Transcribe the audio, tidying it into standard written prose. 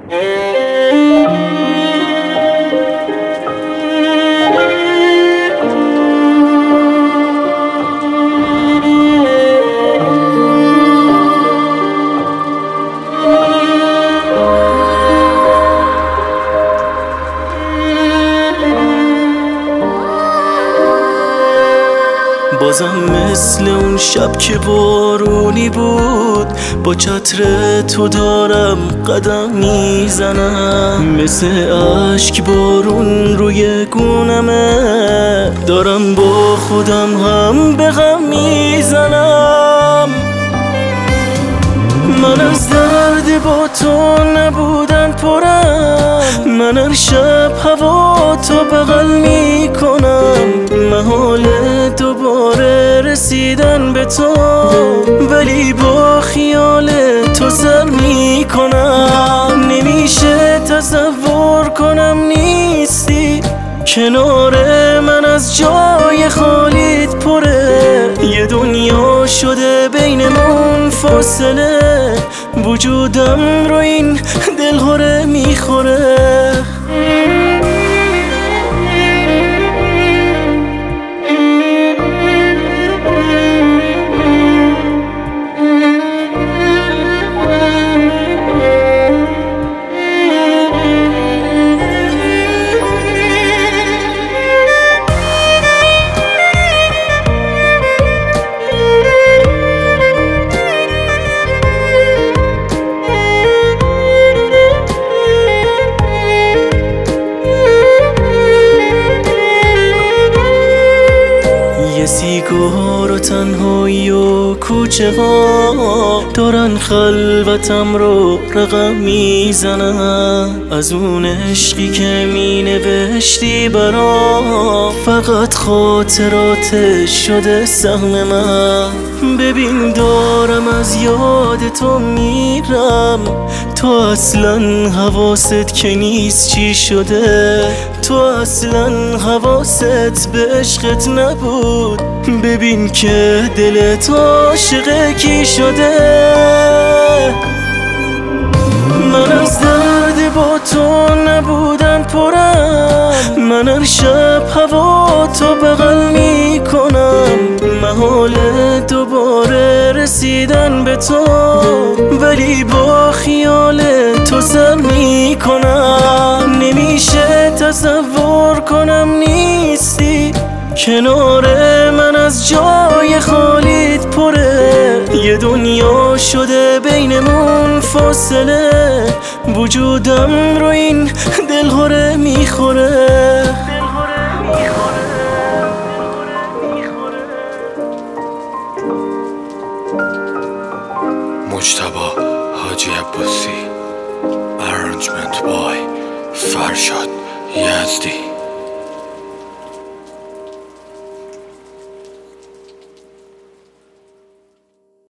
بازم مثل اون شب که بارونی بود، با چتر تو دارم قدم میزنم. مثل عشق بارون روی گونمه، دارم با خودم هم به غم میزنم. من از درد با تو نبودن پرم، من هر شب هوا تو بغل میکنم. محال دوباره رسیدن به تو، ولی با خیال تو سر میکنم. نمیشه تصور کنم نیستی کنار من، از جای خالیت پره. یه دنیا شده بینمون فاصله، وجودم رو این دلهوره میخوره. سیگار و تنهایی و کوچه ها دارن خلوتم رو رقم میزنن. از اون عشقی که می نوشتی برام، فقط خاطراتش شده سهم من. ببین دارم از یاد تو میرم، تو اصلا حواست که نیست چی شده. تو اصلا حواست به عشقت نبود، ببین که دلت عاشق کی شده. من از درد با تو نبودن پرم، من هر شب هوا تو بغل میکنم. محال دوباره رسیدن به تو، ولی با خیال تو سر میکنم. نمیشه تصور کنم نیستی کنار من، از جای خالیت پره. یه دنیا شده بینمون فاصله، وجودم رو این دلهوره میخوره. مجتبی حاجی عباسی، Arrangement by فرشاد یزدی.